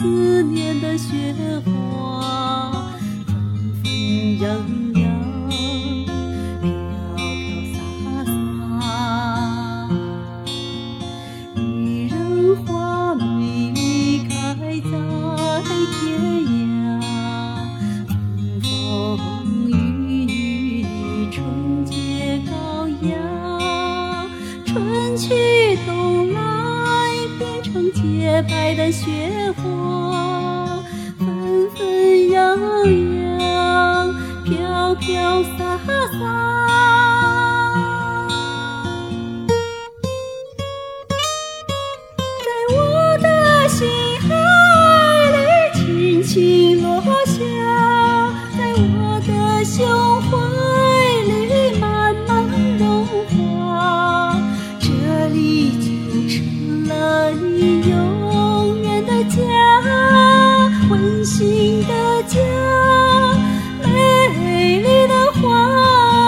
思念的雪花，纷纷扬扬，飘飘洒洒。一人花美丽开在天涯，风风雨雨的春节羔羊，春去冬来变成洁白的雪花，纷纷扬扬，飘飘洒洒。在我的心海里轻轻落下，在我的胸怀里慢慢融化，这里就成了你永远的家，温馨的家，美丽的花。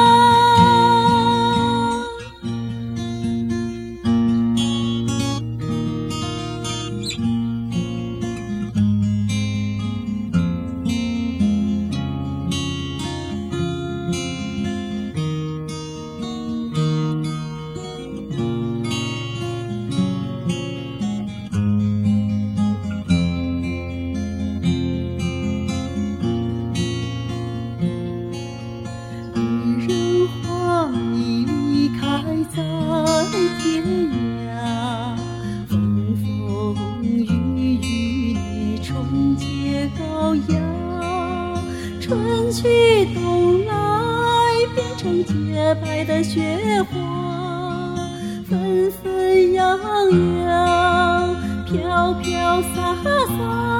在天涯，风风雨雨的春节羔羊，春去冬来变成洁白的雪花，纷纷扬扬，飘飘洒洒。